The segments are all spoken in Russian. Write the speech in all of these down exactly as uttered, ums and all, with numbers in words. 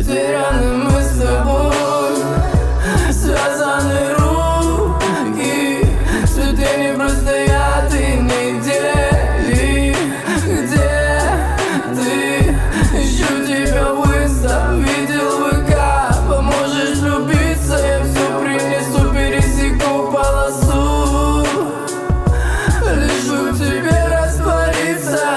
Потеряны мы с тобой, связаны руки. Цветы не простоят и недели. Где ты? Ищу тебя в инста, видел в ВК. Поможешь влюбиться, я все принесу, пересеку полосу. Лишь бы в тебе раствориться.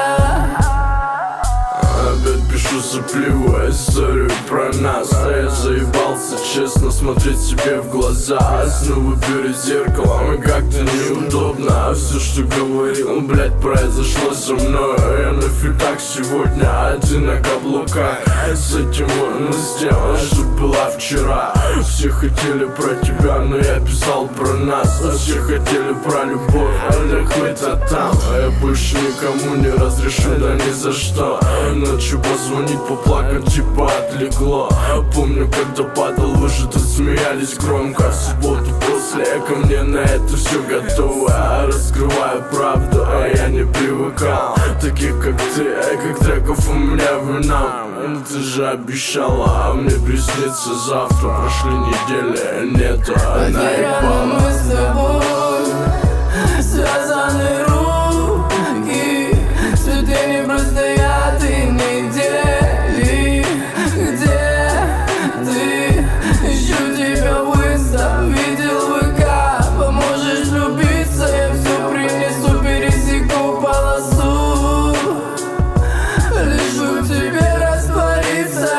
Опять пишу сопливую историю про нас, а я заебался честно смотреть себе в глаза. Снова перед зеркалом и как-то неудобно. А все, что говорил, блять, произошло со мной. Я на фитах сегодня, а ты на каблуках. С этим можно сделать, что была вчера. Все хотели про тебя, но я писал про нас. А все хотели про любовь, а так хоть-то там. А я больше никому не разрешу, да ни за что. Ночью позвонить, поплакать, типа отлегло. Помню, когда падал, вы же тут смеялись громко. В субботу после ко мне на это все готово. Раскрываю правду, а я не привыкал. Таких как ты, как треков у меня вина. Ты же обещала, а мне приснится завтра. Прошли недели, нету, а Потеряны мы с тобой, связаны руки. Цветы не простоят и недели. Где ты? Ищу тебя в инста, видел в ВК. Поможешь влюбиться, я все принесу, пересеку полосу. Лишь бы в тебе раствориться.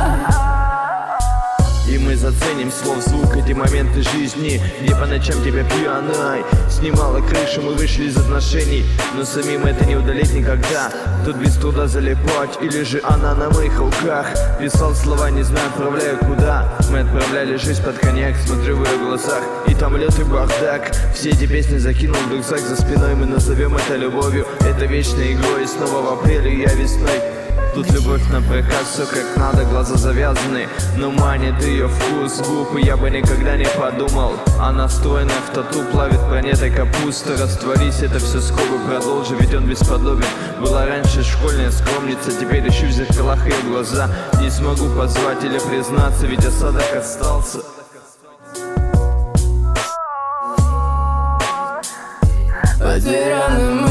И мы заценим слов, звук, эти моменты жизни, где по ночам тебя пьяной снимала крышу, мы вышли из отношений, но самим это не удалить никогда. Тут без труда залипать, или же она на моих руках. Писал слова, не знаю, отправляю куда. Мы отправляли жизнь под коньяк, смотрю в ее глазах, и там лед и бардак. Все эти песни закинул в рюкзак за спиной, мы назовем это любовью. Это вечной игрой, снова в апреле, я весной. Тут любовь на прокат, все как надо, глаза завязаны, но манит ее вкус губ, и я бы никогда не подумал. Она стройная в тату, плавит планетой капуста. Растворись, это все скобы, продолжи, ведь он бесподобен. Была раньше школьная скромница, теперь ищу в зеркалах ее глаза. Не смогу позвать или признаться, ведь осадок остался. Потеряны мы